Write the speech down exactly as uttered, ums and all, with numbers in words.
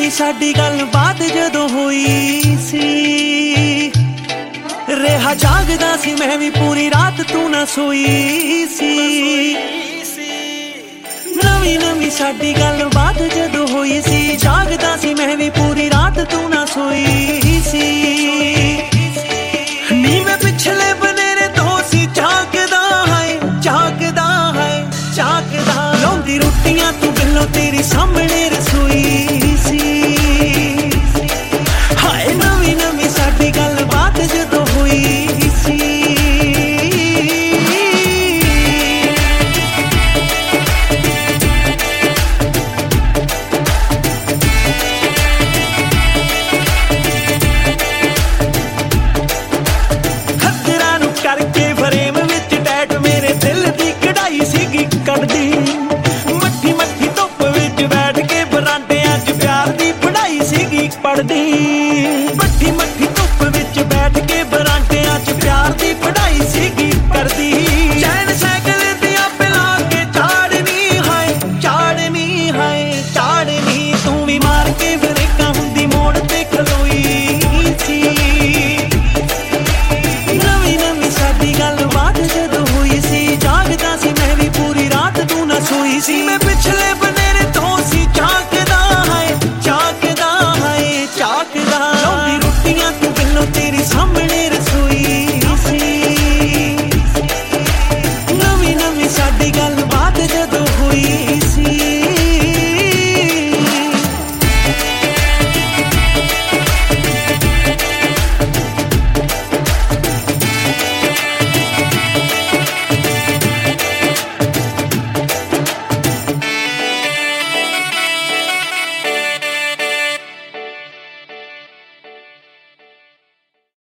ਨਵੀਂ ਸਾਡੀ ਗੱਲਬਾਤ ਜਦੋਂ ਹੋਈ ਸੀ, ਰਿਹਾ ਜਾਗਦਾ ਸੀ ਮੈਂ ਵੀ ਪੂਰੀ ਰਾਤ ਤੂੰ ਨਾ ਸੋਈ ਸੀ। ਨਵੀਂ ਨਵੀਂ ਸਾਡੀ ਗੱਲਬਾਤ ਜਦੋਂ ਹੋਈ ਸੀ, ਜਾਗਦਾ ਸੀ ਮੈਂ ਵੀ ਪੂਰੀ ਰਾਤ ਤੂੰ ਨਾ ਸੋਈ ਸੀ। ਨੀ ਮੈਂ ਪਿਛਲੇ ਬਨੇਰੇ ਤੋਂ ਸੀ ਝਾਕਦਾ ਹੈ, ਝਾਕਦਾ ਹੈ, ਝਾਕਦਾ। ਲਾਉਂਦੀ ਰੋਟੀਆਂ ਤੂੰ ਬਿੱਲੋ ਤੇਰੀ ਸਾਹਮਣੇ